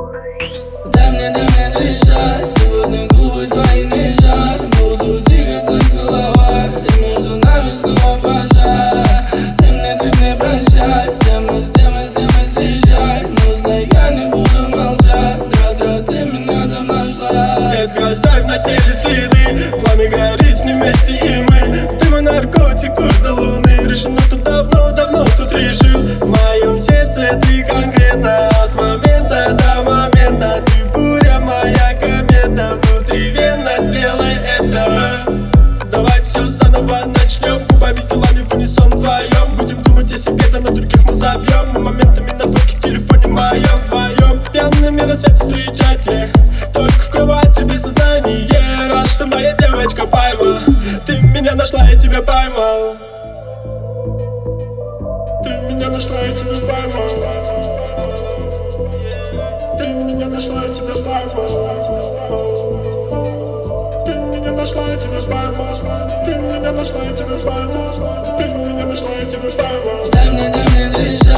дай мне дышать. Сегодня губы твои не жаль. Буду двигаться, целовать, и между нами снова пожар. Ты мне прощай. С темы съезжай. Но знай, я не буду молчать. Завтра ты меня там нашла. Ветка, оставь на теле следы. Пламя горит с ним вместе и мы. Ты мой наркотик, уж до луны. Решено тут давно тут решил. В моем сердце ты конкретно. От момента до момента. Ты буря, моя комета. Внутривенно сделай это. Давай все заново начнем. Губами, телами в унисон вдвоем. Будем думать о себе, да на других мы забьем. Мы моментами на фотке в телефоне моем, твоем. Пьяными рассвет встречать, только в кровати без сознания. Раз ты моя девочка, пойма. Ты меня нашла, я тебя поймал. Ты меня нашла, я тебя поймал. Ты меня нашла, я тебя поймал. Ты меня нашла, я тебя поймал. Ты меня нашла, я тебя поймал. Ты меня нашла, я тебя поймал. Дай мне дышать.